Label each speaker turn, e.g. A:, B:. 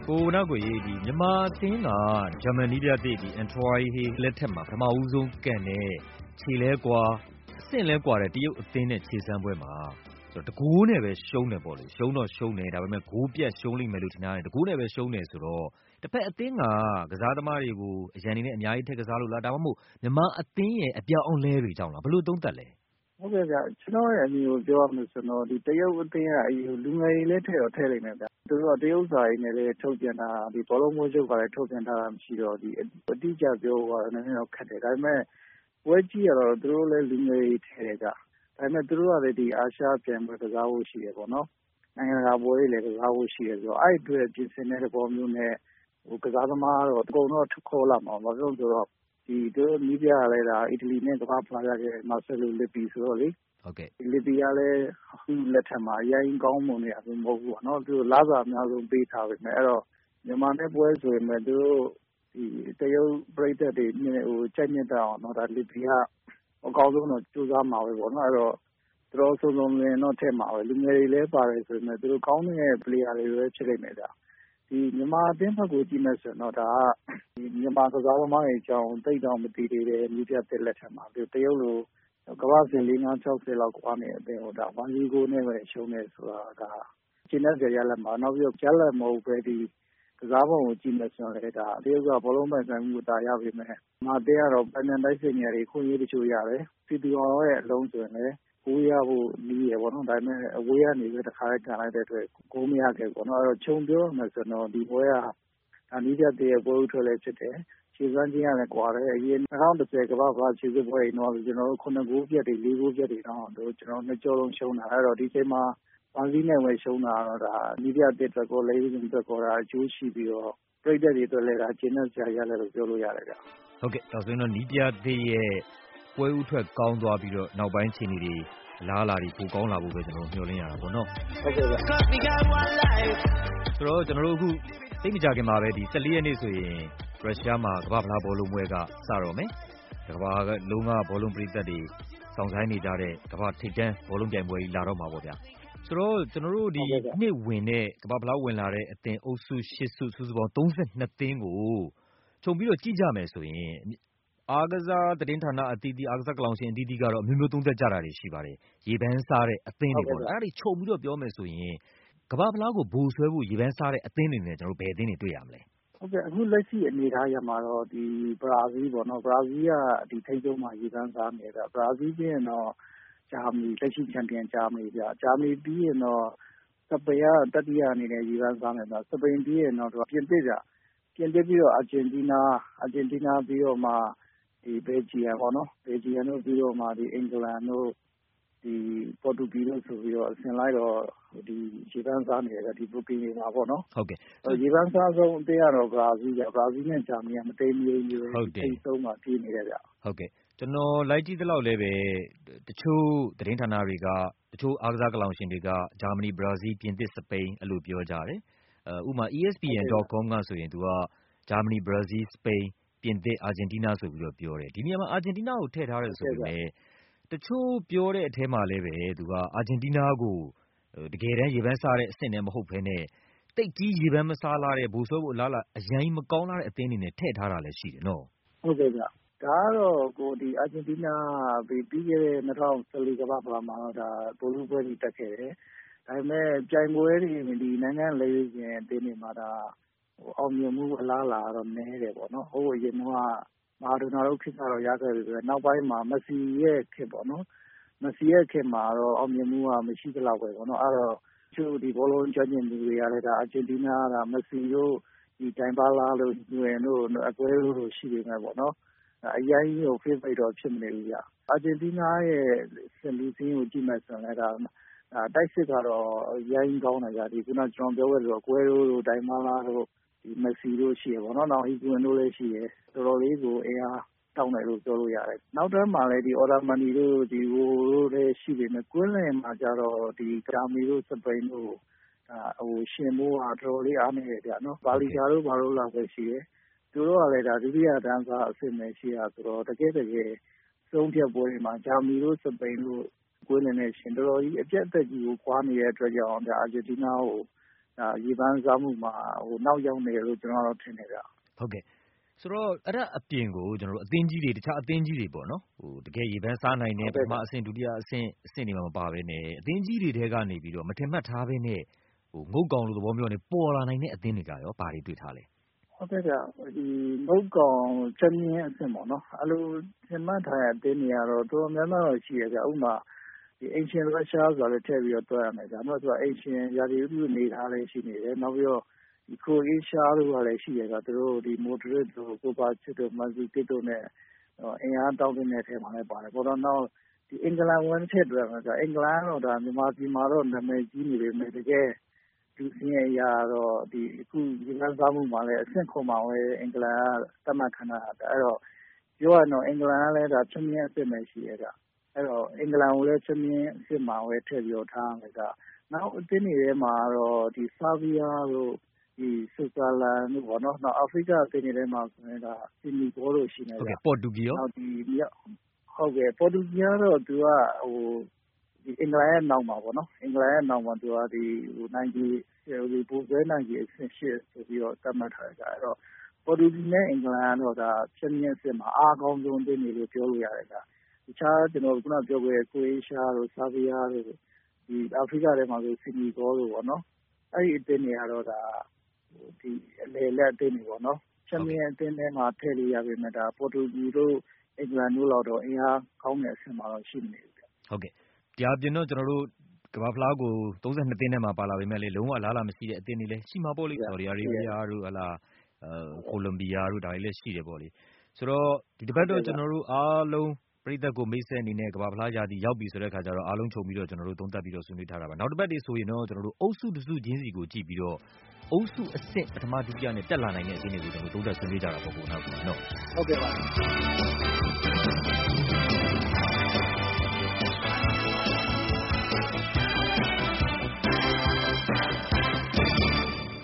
A: ကိုနောက်ကိုရေးဒီမြန်မာအသင်းကဂျာမနီပြတဲ့ဒီအန်ထရိုင်ဟေးလက်ထက်မှာပထမဦးဆုံးကန်တဲ့ခြေလဲကွာအဆင့်လဲကွာတဲ့တရုတ်အသင်းနဲ့ခြေစမ်းပွဲမှာဆိုတော့တကိုးနဲ့ပဲရှုံးတယ်ပေါ့လေရှုံးတော့ရှုံးတယ်ဒါပေမဲ့ဂိုးပြတ်ရှုံးလိမ့်မယ်လို့ထင်တာတယ်တကိုးနဲ့ပဲရှုံးတယ်ဆိုတော့တစ်ဖက်အသင်းကစားသမားတွေကိုအရန်နေနဲ့အများကြီးထက်ကစားလို့လားဒါမှမဟုတ်မြန်မာအသင်းရဲ့အပြောင်းအလဲတွေကြောင့်လားဘယ်လိုသုံးသပ်လဲ
B: ဟုတ်ကဲ့ဗျကျွန်တော်ရဲ့အမြင်ကိုပြောရမယ်ဆိုတော့ဒီတရုတ်အသင်းကအယူလူငယ်တွေလည်းထည့်လိုက်နေဗျသူတို့ကတရုတ်စာရင်းနဲ့လည်းထုတ်ပြန်တာဒီဘောလုံးမိုးချုပ်ကလည်းထုတ်ပြန်တာမရှိတော့ဒီအတိအကျပြောရတော့နည်းနည်းတော့ခက်တယ်ဒါပေမဲ့ဝဲကြီးရတော့သူတို့လည်းလူငယ်တွေထည့်တယ်ဗျဒါပေမဲ့သူတို့ကလည်းဒီအာရှပြန်ပွဲကစားဖို့ရှိတယ်ပေါ့နော်နိုင်ငံတကာပွဲတွေလည်းကစားဖို့ရှိတယ်ဆိုတော့အဲ့အတွက်ပြင်ဆင်တဲ့ဘောမျိုးနဲ့ကစားသမားတော့အကုန်တော့ခေါ်လာမှာဘာလို့ဆိုတော့ဒီတို့နီးပြရလဲတာအီတလီနဲ့ကမ္ဘာဖလားရခဲ့မာဆယ်လိုလစ်ပီဆိုတော့လေ
A: ဟုတ်ကဲ့
B: လစ်ပီကလည်းအခုလက်ထက်မှာအရင်ကောင်းမွန်နေရဘူးမဟုတ်ဘူးပေါ့နော်သူတို့လာစာအများဆုံးပေးထားပဲအဲ့တော့မြန်မာနဲ့ပွဲဆိုရင်လည်းသူတို့ဒီတရုတ်ပြည်သက်တွေကြိုက်ညက်တော့နော်ဒါလစ်ပီကအကောင်းဆုံးတော့စူးစမ်းမှာပဲပေါ့နော်အဲ့တော့သူတို့စုံစုံလင်တော့ထက်မှာပဲလူငယ်တွေလည်းပါတယ်ဆိုရင်သူတို့ကောင်းတဲ့ player တွေပဲဖြစ်နေတယ်ဗျဒီမြန်မာအသင်းဘက်ကိုကြည့်မယ်ဆိုတော့ဒါကဒီမြန်မာကစားသမားတွေအကြောင်းသိတော့မသိသေးတဲ့မိပြတဲ့လက်ထက်မှာဒီတရုတ်လိုကမ္ဘာ့စစ်4-5-60လောက်ကွာနေတဲ့အသင်းဟိုဒါ1-0နဲ့ပဲရှုံးနေဆိုတာကကျင်းတဲ့ကြရလက်မှာနောက်ပြီးတော့ကျလက်မဟုတ်ပဲဒီကစားပုံကိုကြည့်မယ်ဆိုရင်လည်းဒါတရုတ်ကဘောလုံးပိုင်ဆိုင်မှုတာရပါမယ်။မာတင်းကတော့ပန်နန်တိုက်စစ်နေရာခွင့်ရေးတချို့ရတယ်။စီတူအောင်ရဲ့အလုံးဆိုရင်လည်းကိုရဖို့နီးရပေါ့နော်ဒါပေမဲ့အဝေးကနေပဲတစ်ခါလိုက်ကန်လိုက်တဲ့အတွက်ကိုမရခဲ့ပေါ့နော်အဲ့တော့ခြုံပြောမှဆိုတော့ဒီပွဲကအနည်းပြတဲ့ပွဲဥထွက်လည်းဖြစ်တယ်ခြေစမ်းခြင်းရတယ်ကွာတယ်အရင်2010ကမ္ဘာ့ဖလားခြေစစ်ပွဲတွေတော့ကျွန်တော်တို့9ဂိုးပြတ်တွေ4ဂိုးပြတ်တွေတော့ကျွန်တော်နှစ်ကြောလုံးရှုံးတာအဲ့တော့ဒီချိန်မှာ1-0နဲ့ပဲရှုံးတာတော့ဒါအနည်းပြတဲ့အတွက်ကိုလေးစုံအတွက်ကိုဒါအကျိုးရှိပြီးတော့ပြည်သက်တွေအတွက်လည်းဒါကျင်းတဲ့ဆရာရတယ်လို့ပြောလို့ရတယ်ဗျ
A: ဟုတ်ကဲ့ဒါဆိုရင်တော့နီးပြတဲ့ရဲ့ပွဲဥထွက်ကောင်းသွားပြီးတော့နောက်ပိုင်းခြေနေတွေလားလာတွေပိုကောင်းလာဖို့ပဲကျွန်တော်မျှော်လင့်ရတာပေါ့နော်
B: ဟုတ်ကဲ့ဗျ
A: ဆိုတော့ကျွန်တော်တို့အခုသိမကြခင်မှာပဲဒီ14ရက်နေ့ဆိုရင်ရုရှားမှာကမ္ဘာ့ဖလားဘောလုံးပွဲကစတော့မယ်ကမ္ဘာလုံးကဘောလုံးပြည်သက်တွေစောင့်ဆိုင်နေကြတဲ့ကမ္ဘာထိပ်တန်းဘောလုံးပြိုင်ပွဲကြီးလာတော့မှာပေါ့ဗျာဆိုတော့ကျွန်တော်တို့ဒီနှစ်ဝင်တဲ့ကမ္ဘာ့ဖလားဝင်လာတဲ့အသင်းအုပ်စု8စုစုစုပေါင်း32သင်းကိုခြုံပြီးတော့ကြည့်ကြမယ်ဆိုရင်အားကစားသတင်းဌာနအသီးသီးအားကစားကလောင်ရှင်အသီးသီးကတော့အမျိုးမျိုးသုံးသပ်ကြတာတွေရှိပါတယ်ရေပန်းစားတဲ့အသင်းတွေပေါ့အဲ့ဒါတွေခြုံပြီးတော့ပြောမယ်ဆိုရင်ကမ္ဘာ့ဖလားကိုဘိုးဆွဲဖို့ရေပန်းစားတဲ့အသင်းတွေနဲ့ကျွန်တော်တို့ဘယ်အသင်းတွေတွေ့ရမလဲ
B: ဟုတ်ကဲ့အခုလက်ရှိအနေထားရမှာတော့ဒီဘရာဇီးပေါ့နော်ဘရာဇီးကဒီထိပ်ဆုံးမှာရေပန်းစားနေတာဘရာဇီးပြီးရင်တော့ဂျာမနီလက်ရှိချန်ပီယံဂျာမနီပြဂျာမနီပြီးရင်တော့စပိန်ကတတိယအနေနဲ့ရေပန်းစားနေတာစပိန်ပြီးရင်တော့ပြင်သစ်ပြီးတော့အာဂျင်တီးနားပြီးတော့မှဒီဘယ်ဂျီယံပေါ့နော်ဘယ်ဂျီယံတို့ပြီးတော့မှဒီအင်္ဂလန်တို့ဒီပေါ်တူဂီတို့ဆိုပြီးတော့အစဉ်လိုက်တော့ဒီရေပန်းစားနေတယ်ဒီဘူကင်တွေမှာပေါ့နော်
A: ဟုတ်ကဲ့
B: ရေပန်းစားဆုံးအသင်းကတော့ဘရာဇီးနဲ့ဂျာမနီကမတိမ်မျိုးထိပ်ဆုံးမှာပြေးနေတယ်ဗျ
A: ဟုတ်ကဲ့ကျွန်တော်လိုက်ကြည့်သလောက်လည်းပဲတချို့သတင်းဌာနတွေကတချို့အားကစားကလောင်ရှင်တွေကဂျာမနီဘရာဇီးပြင်သစ်စပိန်အဲ့လိုပြောကြတယ်ဥပမာ ESPN.com ကဆိုရင်သူကဂျာမနီဘရာဇီးစပိန်ပြင်သစ်အာဂျင်တီးနားဆိုပြီးတော့ပြောတယ်ဒီနေရာမှာအာဂျင်တီးနားကိုထည့်ထားတယ်ဆိုပေမဲ့တချို့ပြောတဲ့အထဲမှာလည်းပဲသူကအာဂျင်တီးနားကိုတကယ်တမ်းရေပန်းစားတဲ့အဆင့်နဲ့မဟုတ်ဘဲနဲ့တိတ်ကြီးရေပန်းမစားလာတဲ့ဘိုးဆွဲဖို့အလားအရင်မကောင်းလာတဲ့အသင်းတွေနဲ့ထည့်ထားတာလည်းရှိတယ်နော်
B: ဟုတ်ကဲ့ဗျဒါကတော့ကိုဒီအာဂျင်တီးနားပြီးခဲ့တဲ့2014ကမ္ဘာ့ဖလားမှာတော့ဒါပိုလူပွဲကြီးတက်ခဲ့တယ်ဒါပေမဲ့ပြိုင်ပွဲတွေဒီနိုင်ငံလေရင်အသင်းတွေမှာဒါအောင်မြင်မှုအလားလာတော့နည်းတယ်ပေါ့နော်ဟိုအရင်ကမာဒိုနာတို့ခေတ်ကတော့ရခဲ့ပြီပဲနောက်ပိုင်းမှာမက်ဆီရဲ့ခေတ်ပေါ့နော်မက်ဆီရဲ့ခေတ်မှာတော့အောင်မြင်မှုကမရှိသလောက်ပဲပေါ့နော်အဲ့တော့ကျိုးဒီဘောလုံးကျွမ်းကျင်သူတွေကလည်းဒါအာဂျင်တီးနားကမက်ဆီတို့ဒီတိုင်ပါလာလို့ညွင်တို့အကွဲတို့ရှိနေမှာပေါ့နော်အရင်ကို favorite တော့ဖြစ်မနေဘူးဗျအာဂျင်တီးနားရဲ့စင်လီစင်းကိုကြည့်မှဆိုရင်ဒါတိုက်စစ်ကတော့ရိုင်းကောင်းတယ်ဗျဒီခုနကျွန်တော်ပြောခဲ့လို့အကွဲတို့တိုင်ပါလာတို့ဒီမက်ဆီတို့ရှိရပေါ့နော်နောက်ဟီကွင်တို့လည်းရှိရတော်တော်လေးကိုအင်အားတောင်းတယ်လို့ပြောလို့ရတယ်နောက်တန်းမှာလည်းဒီအော်ဒါမန်နီတို့ဒီဟိုတို့လည်းရှိနေတယ်ကွင်းလင်မှာကျတော့ဒီဂျာမနီတို့စပိန်တို့ဟိုရှင်မိုးကတော်တော်လေးအားနေတယ်ဗျနော်ဘာလီဂါတို့ဘာလို့လောက်ပဲရှိတယ်သူတို့ကလည်းဒါဒုတိယတန်းစားအဆင့်ပဲရှိရဆိုတော့တကယ်ဆုံးဖြတ်ပွဲတွေမှာဂျာမနီတို့စပိန်တို့ကွင်းလင်နဲ့ရှင်တော်တော်ကြီးအပြတ်အသက်ကြီးကိုခွာနေတဲ့အတွက်ကြောင့်ဒါအာဂျင်တီးနားကိုရေပန်းစားမှုမှာနောက်ရောက်နေတယ်လို့ကျွန်တော်တော့ထင်တယ်ဗျ
A: ။ဟုတ်ကဲ့ဆိုတော့အဲ့ဒါအပြင်ကိုကျွန်တော်တို့အသင်းကြီးတွေတခြားအသင်းကြီးတွေပေါ့နော်တကယ်ရေပန်းစားနိုင်တဲ့ပထမအဆင့်ဒုတိယအဆင့်တွေမှာမပါဘဲနဲ့အသင်းကြီးတွေထဲကနေပြီးတော့မထင်မှတ်ထားဘဲနဲ့ငုတ်ကောင်လိုသဘောမျိုးနဲ့ပေါ်လာနိုင်တဲ့အသင်းတွေကရောဘာတွေတွေ့ထားလဲ
B: ဟုတ်ကဲ့ဗျဒီငုတ်ကောင်ချက်မြင်းအဆင့်ပေါ့နော်အဲ့လိုထင်မှတ်ထားတဲ့အသင်းတွေကတော့တော်တော်များများတော့ရှိရကြဥပမာဒီအင်ရှင်ရုရှားဆိုတာလည်းထည့်ပြီးတော့တွက်ရမယ်ဒါမှမဟုတ်သူကအင်ရှင်ရာသီဥတုနေထားလည်းရှိနေတယ်နောက်ပြီးတော့ဒီခရိုအေးရှားတို့ကလည်းရှိရကြသူတို့ဒီမိုဒရစ်တို့ကိုပါချစ်တို့မန်စီကစ်တို့နဲ့အင်အားတောင်းတဲ့ထဲမှာလည်းပါတယ်ပေါ်တော့နောက်ဒီအင်္ဂလန်ဝန်ထည့်တွက်ရမယ်ဆိုအင်္ဂလန်တော့ဒါမြန်မာပြည်မှာတော့နာမည်ကြီးနေပေမဲ့တကယ်လူစင်းရဲ့အရာတော့ဒီအခုဒီလမ်းစားမှုမှာလည်းအဆင့်ခွန်မှာပဲအင်္ဂလန်ကတတ်မှတ်ခဏတာအဲ့တော့ပြောရတော့အင်္ဂလန်ကလည်းဒါချက်မြင်းအဆင့်ပဲရှိရကြအဲ့တော့အင်္ဂလန်ကိုလည်းချက်မြင်းအဆင့်မှာပဲထည့်ပြီးတော့ထားမယ်ကနောက်အသင်းတွေထဲမှာတော့ဒီဆာဗီးယားတို့ဒီဆွစ်ဇာလန်တို့ပေါ့နော်နောက်အာဖရိကအသင်းတွေထဲမှာဆိုရင်ဒါစီနီဂေါတို့ရှိနေကြ
A: ဟုတ်ကဲ့ပေါ်တူဂီရော
B: နောက်ဒီဟုတ်ကဲ့ပေါ်တူဂီကတော့သူကဒီအင်္ဂလန်ရဲ့နောက်မှာပေါ့နော်အင်္ဂလန်ရဲ့နောက်မှာသူကဒီနိုင်ဂျီဒီပိုဆွဲနိုင်ဂျီအဆင့်8ဆိုပြီးတော့သတ်မှတ်ထားကြအဲ့တော့ပေါ်တူဂီနဲ့အင်္ဂလန်ကတော့ဒါချက်မြင့်အဆင့်မှာအားကောင်းဆုံးအသင်းတွေလို့ပြောလို့ရတယ်ကတခြားကျွန်တော်ခုနပြောခဲ့တဲ့ကိုအေးရှားတို့ဆာဗီးယားတို့ဒီအာဖရိကထဲမှာဆိုစီနီဂေါတို့ပေါ့နော်အဲ့ဒီအသင်းတွေကတော့ဒါဒီအလေလက်အသင်းတွေပေါ့နော်ချက်မြင့်အသင်းထဲမှာထည့်လို့ရပေမဲ့ဒါပေါ်တူဂီတို့အင်္ဂလန်တို့လောက်တော့အင်အားကောင်းတဲ့အဆင့်မှာတော့ရှိနေပြီ
A: ဟုတ်ကဲ့တရားပြင်တော့ကျွန်တော်တို့ကမ္ဘာဖလားကို32သင်းထဲမှာပါလာပေမဲ့လေလုံးဝအလားအလာမရှိတဲ့အသင်းတွေလည်းရှိမှာပေါ့လေဆော်ဒီအာရေဗျတို့ဟလာကိုလံဘီယာတို့ဒါတွေလည်းရှိတယ်ပေါ့လေဆိုတော့ဒီတစ်ပတ်တော့ကျွန်တော်တို့အားလုံးပရိသတ်ကိုမိတ်ဆက်အနေနဲ့ကမ္ဘာဖလားရာသီရောက်ပြီဆိုတဲ့ခါကျတော့အားလုံးခြုံပြီးတော့ကျွန်တော်တို့သုံးသပ်ပြီးတော့ဆွေးနွေးထားတာပါနောက်တစ်ပတ်တွေဆိုရင်တော့ကျွန်တော်တို့အုပ်စုတစ်စုချင်းစီကိုကြည့်ပြီးတော့အုပ်စုအဆင့်ပထမဒုတိယနဲ့တက်လာနိုင်တဲ့အသင်းတွေကိုကျွန်တော်တို့သုံးသပ်ဆွေးနွေးကြတာပေါ့ကိုနောက်နော်
B: ဟုတ်ကဲ့ပါ